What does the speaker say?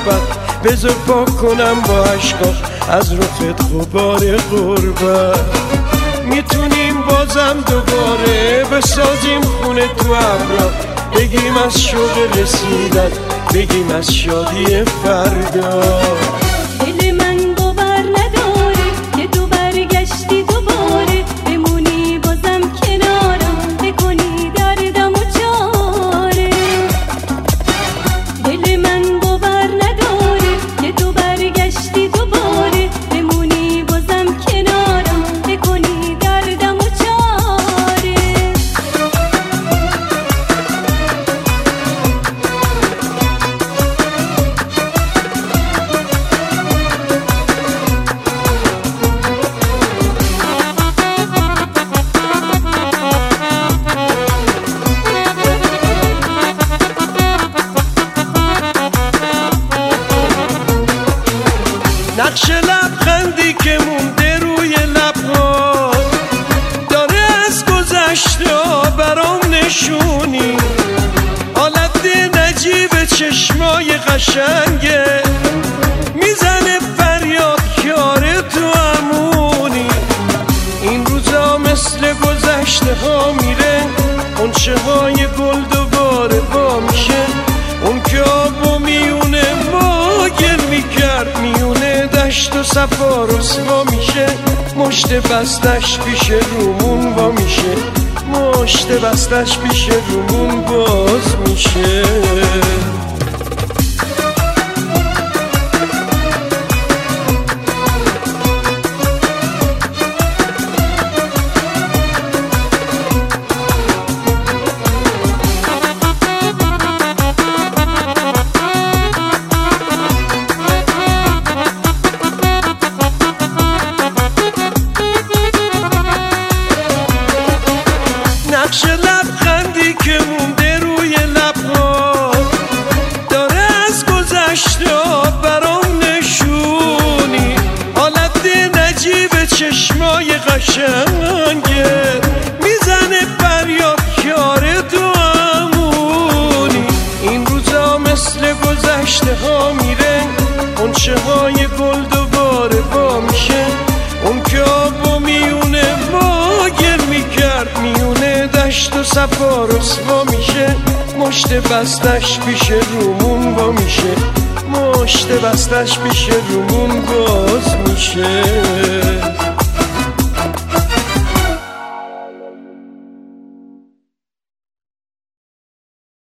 محبت بذار پاک کنم با عشقا از رخت غبار غربت. میتونیم بازم دوباره بسازیم خونه تو ابرا، بگیم از شوق رسیدن، بگیم از شادی فردا. دل من باور نداره که تو برگشتی دوباره، بمونی بازم کنارم، بکنی دردم و چاره. دل من باور نداره که تو برگشتی دوباره، بمونی بازم کنارم، بکنی دردم و چاره. نقش لبخندی که مونده روی لبها داره از گذشته برام نشونی، حالت نجیب چشمای قشنگه میزنه فریاد یاره تو امونی. این روزا مثل گذشته ها میره، غنچه های گل دوباره وا میشه. اون که آبو میونه ما گل میکرد میونه دشت و صفا رسوا میشه. مشت بستش پیش رومون وا میشه، مشت بستش پیش رومون باز میشه. نقش لبخندی که مونده روی لبها داره از گذشته برام نشونی، حالت نجیب چشمای قشنگه میزنه فریاد یاره تو امونی. این روزا مثل گذشته ها میره، غنچه های گل دوباره وا میشه. اون که آبو میونه ما گل میکرد میونه دشت و صفا رسوا میشه. مشت بستش پیش رومون وا میشه، مشت بستش پیش رومون باز میشه.